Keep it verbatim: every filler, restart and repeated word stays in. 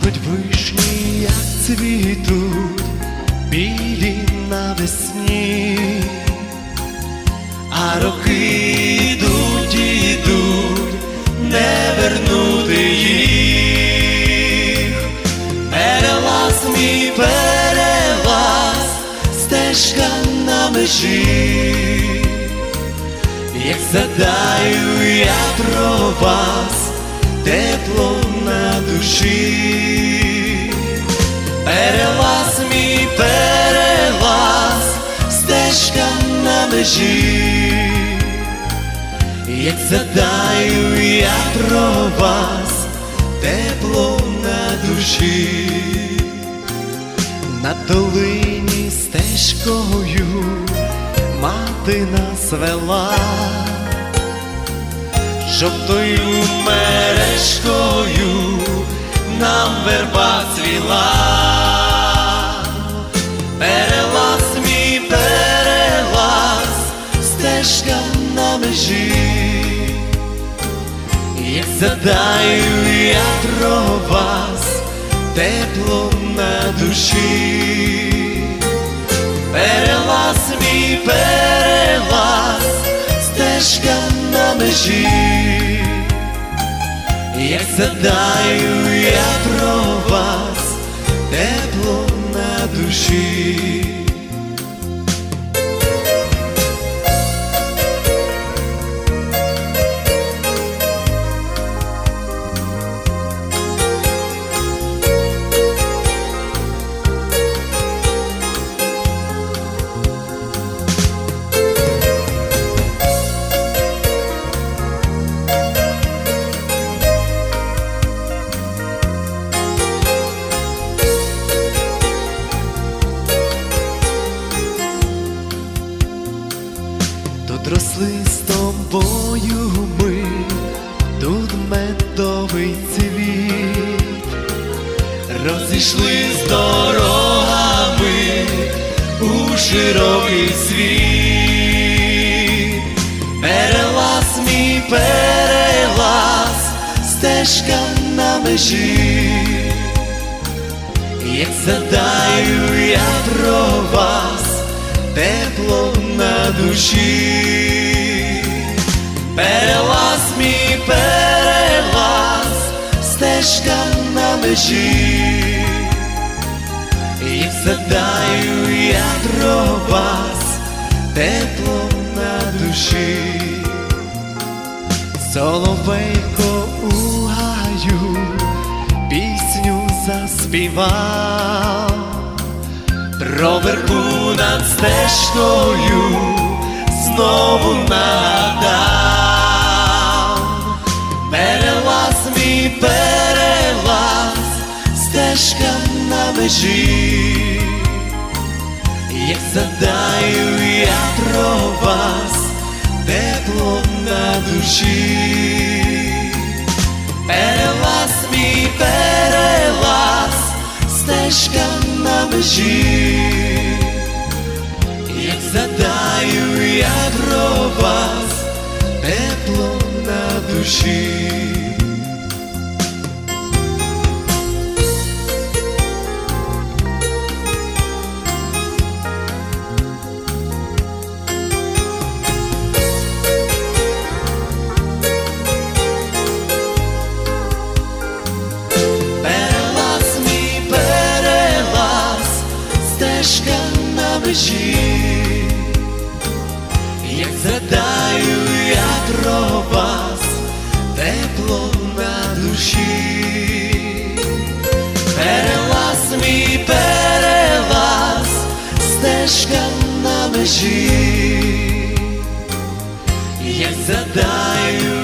Пахнуть вишні, як цвітуть, білі навесні, а роки йдуть і йдуть, не вернути їх. Перелаз мій, перелаз, стежка на межі. Як згадаю я про вас, тепло на душі. Перелаз мій, перелаз, стежка на межі. Як згадаю я про вас, тепло на душі. На долині стежкою мати нас вела, жовтою мережкою нам верба цвіла. Перелаз мій, перелаз, стежка на межі. Як згадаю я про вас, тепло на душі. Перелаз мій, перелаз, стежка на межі. Як згадаю я про вас, тепло на душі. Тут росли з тобою ми, тут медовий цвіт. Розійшлись дорогами у широкий світ. Перелаз мій, перелаз, стежка на межі. Як згадаю я про вас, тепло на душі. Перелаз мій, перелаз, стежка на межі. Як згадаю я про вас, тепло на душі. Соловейко у гаю пісню заспівав, про вербу над стежкою знову нагадав. Перелаз мій, перелаз, стежка на межі. Як згадаю я про вас, тепло на душі. Перелаз мій, перелаз, стежка на межі. Як згадаю я про вас, тепло на душі. Стежка на межі. Як згадаю я про вас, тепло на душі. Перелаз мій, перелаз, стежка на межі. Як згадаю